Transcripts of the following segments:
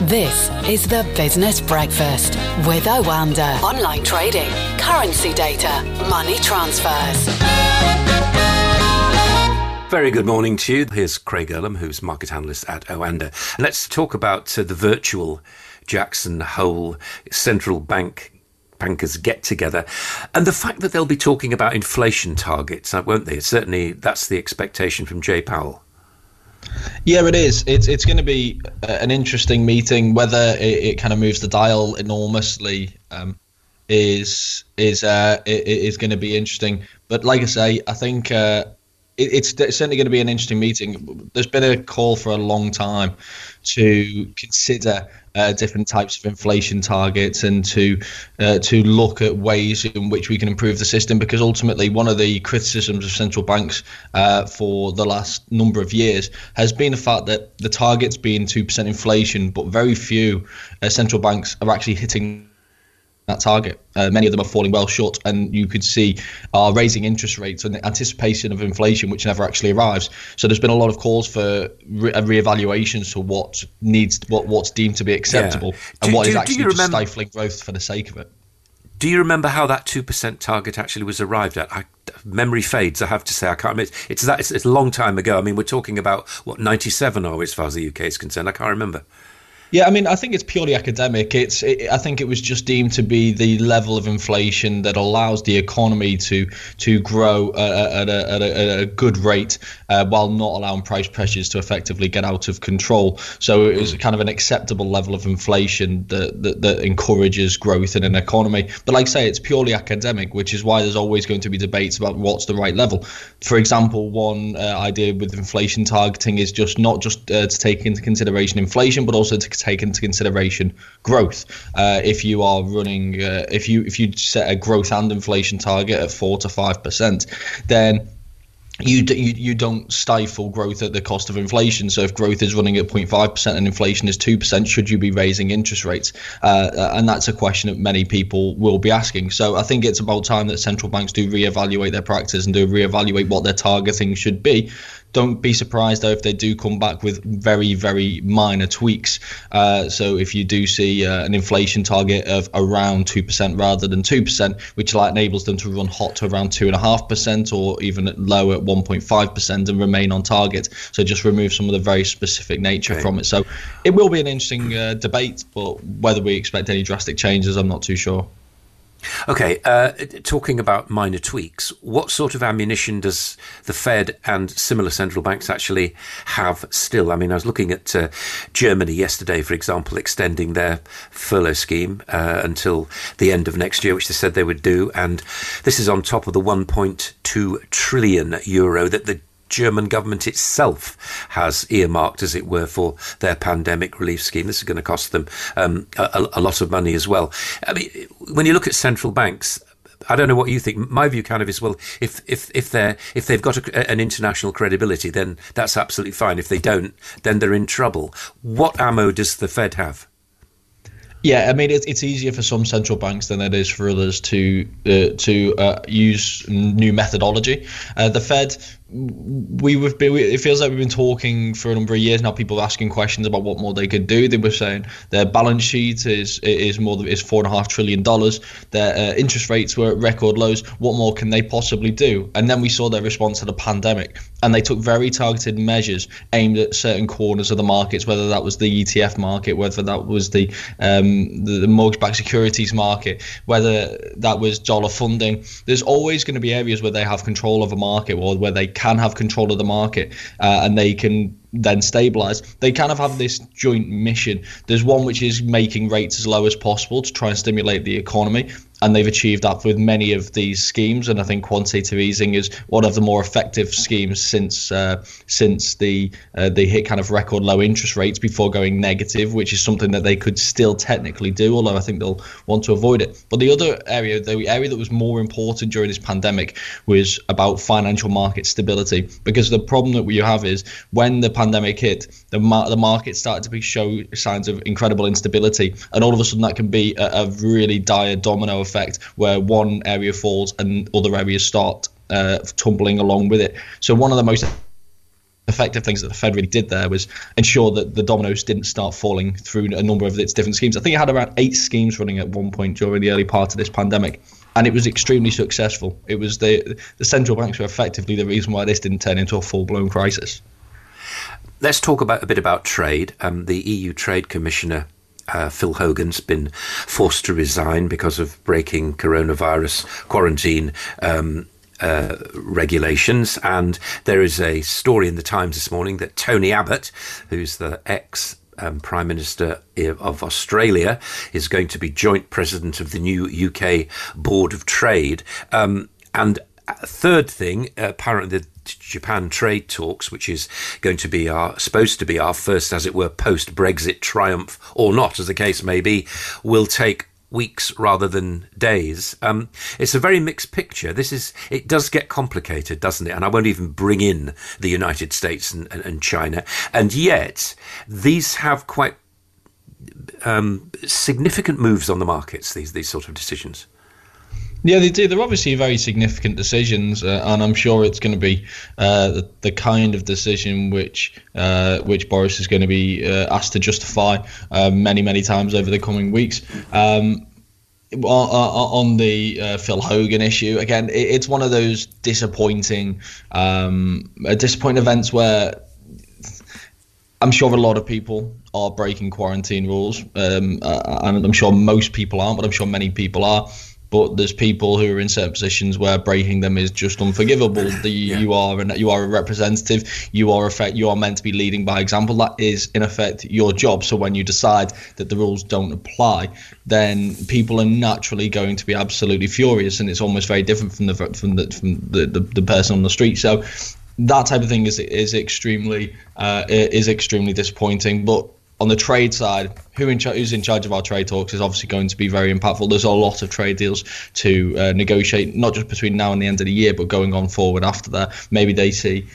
This is the Business Breakfast with Oanda. Online trading, currency data, money transfers. Very good morning to you. Here's Craig Earlham, who's market analyst at Oanda. Let's talk about the virtual Jackson Hole central bankers get together and the fact that they'll be talking about inflation targets, won't they? Certainly that's the expectation from Jay Powell. Yeah, it is. It's going to be an interesting meeting. Whether it kind of moves the dial enormously is going to be interesting. But like I say, I think it's certainly going to be an interesting meeting. There's been a call for a long time to consider different types of inflation targets and to look at ways in which we can improve the system, because ultimately one of the criticisms of central banks for the last number of years has been the fact that the target's been 2% inflation, but very few central banks are actually hitting that target. Many of them are falling well short, and you could see are raising interest rates in anticipation of inflation, which never actually arrives. So there's been a lot of calls for re-evaluations to what's deemed to be acceptable, and what is actually just stifling growth for the sake of it. Do you remember how that 2% target actually was arrived at? Memory fades, I have to say. I can't remember. It's a long time ago. I mean, we're talking about, 97 are we, as far as the UK is concerned? I can't remember. Yeah, I mean, I think it's purely academic. I think it was just deemed to be the level of inflation that allows the economy to grow at a good rate while not allowing price pressures to effectively get out of control. So it was kind of an acceptable level of inflation that encourages growth in an economy. But like I say, it's purely academic, which is why there's always going to be debates about what's the right level. For example, one idea with inflation targeting is not just to take into consideration inflation, but also to take into consideration growth. If you are running, if you set a growth and inflation target at 4 to 5%, then you don't stifle growth at the cost of inflation. So if growth is running at 0.5% and inflation is 2%, should you be raising interest rates? And that's a question that many people will be asking. So I think it's about time that central banks do reevaluate their practice and do reevaluate what their targeting should be. Don't be surprised, though, if they do come back with very, very minor tweaks. So if you do see an inflation target of around 2% rather than 2%, which enables them to run hot to around 2.5% or even lower at 1.5% and remain on target. So just remove some of the very specific nature from it. So it will be an interesting debate, but whether we expect any drastic changes, I'm not too sure. Okay, talking about minor tweaks, what sort of ammunition does the Fed and similar central banks actually have still? I mean, I was looking at Germany yesterday, for example, extending their furlough scheme until the end of next year, which they said they would do. And this is on top of the 1.2 trillion euro that the German government itself has earmarked, as it were, for their pandemic relief scheme. This is going to cost them a lot of money as well. I mean, when you look at central banks, I don't know what you think. My view kind of is, well, if they've got an international credibility, then that's absolutely fine. If they don't, then they're in trouble. What ammo does the Fed have? Yeah, I mean, it's easier for some central banks than it is for others to use new methodology. The Fed, it feels like we've been talking for a number of years now. People asking questions about what more they could do. They were saying their balance sheet is $4.5 trillion. Their interest rates were at record lows. What more can they possibly do? And then we saw their response to the pandemic, and they took very targeted measures aimed at certain corners of the markets, whether that was the ETF market, whether that was the mortgage-backed securities market, whether that was dollar funding. There's always going to be areas where they have control of a market, or where they can have control of the market, and they can then stabilize. They kind of have this joint mission. There's one which is making rates as low as possible to try and stimulate the economy, and they've achieved that with many of these schemes. And I think quantitative easing is one of the more effective schemes since they hit kind of record low interest rates before going negative, which is something that they could still technically do, although I think they'll want to avoid it. But the other area, the area that was more important during this pandemic, was about financial market stability, because the problem that we have is when the pandemic hit, the market started to show signs of incredible instability, and all of a sudden that can be a really dire domino effect where one area falls and other areas start tumbling along with it. So one of the most effective things that the Fed really did there was ensure that the dominoes didn't start falling through a number of its different schemes. I think it had around 8 schemes running at one point during the early part of this pandemic, and it was extremely successful. It was the central banks were effectively the reason why this didn't turn into a full-blown crisis. Let's talk a bit about trade. The EU Trade Commissioner Phil Hogan's been forced to resign because of breaking coronavirus quarantine regulations, and there is a story in the Times this morning that Tony Abbott, who's the ex Prime Minister of Australia, is going to be joint president of the new UK Board of Trade. And a third thing, apparently the Japan trade talks, which is going to be supposed to be our first, as it were, post-Brexit triumph, or not, as the case may be, will take weeks rather than days. It's a very mixed picture. It does get complicated, doesn't it? And I won't even bring in the United States and China. And yet, these have quite significant moves on the markets, these sort of decisions. Yeah, they do. They're obviously very significant decisions, and I'm sure it's going to be the kind of decision which Boris is going to be asked to justify many, many times over the coming weeks. On the Phil Hogan issue, again, it's one of those disappointing events where I'm sure a lot of people are breaking quarantine rules, and I'm sure most people aren't, but I'm sure many people are. But there's people who are in certain positions where breaking them is just unforgivable. You are a representative. You are meant to be leading by example. That is in effect your job. So when you decide that the rules don't apply, then people are naturally going to be absolutely furious, and it's almost very different from the person on the street. So that type of thing is extremely disappointing. But on the trade side, who's in charge of our trade talks is obviously going to be very impactful. There's a lot of trade deals to negotiate, not just between now and the end of the year, but going on forward after that. Maybe they see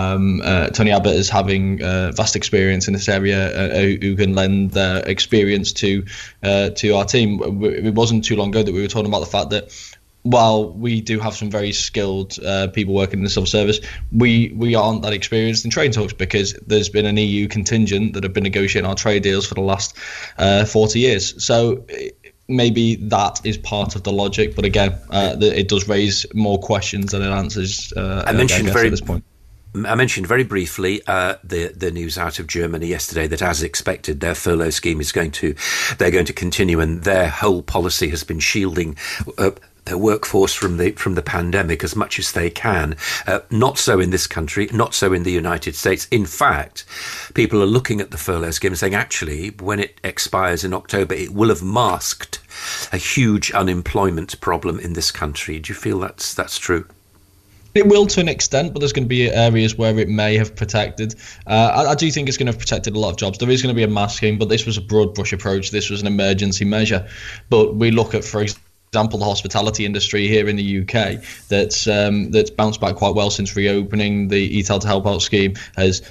Tony Abbott as having vast experience in this area, who can lend their experience to our team. It wasn't too long ago that we were talking about the fact that while we do have some very skilled people working in the civil service, we aren't that experienced in trade talks because there's been an EU contingent that have been negotiating our trade deals for the last 40 years. So maybe that is part of the logic, but again, it does raise more questions than it answers. At this point. I mentioned very briefly the news out of Germany yesterday that, as expected, their furlough scheme they're going to continue, and their whole policy has been shielding their workforce from the pandemic as much as they can. Not so in this country, not so in the United States. In fact, people are looking at the furlough scheme and saying, actually, when it expires in October, it will have masked a huge unemployment problem in this country. Do you feel that's true? It will to an extent, but there's going to be areas where it may have protected. I do think it's going to have protected a lot of jobs. There is going to be a masking, but this was a broad brush approach. This was an emergency measure. But we look at, for example, the hospitality industry here in the UK that's bounced back quite well since reopening. The ETAL to Help Out scheme has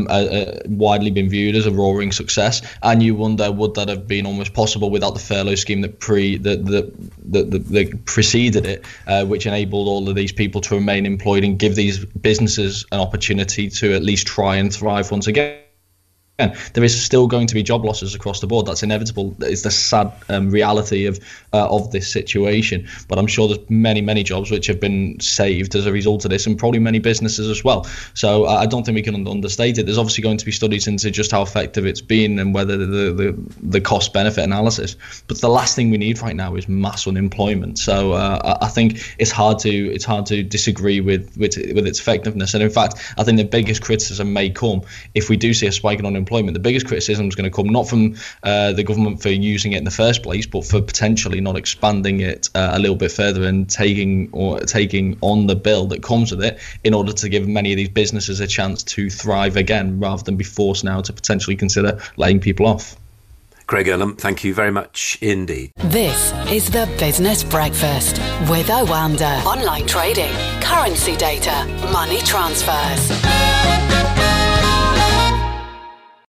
widely been viewed as a roaring success, and you wonder, would that have been almost possible without the furlough scheme that preceded it, which enabled all of these people to remain employed and give these businesses an opportunity to at least try and thrive once again. There is still going to be job losses across the board. That's inevitable. It's the sad reality of this situation. But I'm sure there's many jobs which have been saved as a result of this, and probably many businesses as well. So I don't think we can understate it. There's obviously going to be studies into just how effective it's been and whether the cost benefit analysis. But the last thing we need right now is mass unemployment. So I think it's hard to disagree with its effectiveness. And in fact, I think the biggest criticism may come if we do see a spike in unemployment. The biggest criticism is going to come not from the government for using it in the first place, but for potentially not expanding it a little bit further and taking on the bill that comes with it in order to give many of these businesses a chance to thrive again, rather than be forced now to potentially consider laying people off. Craig Erlam, thank you very much indeed. This is the Business Breakfast with Oanda. Online trading, currency data, money transfers.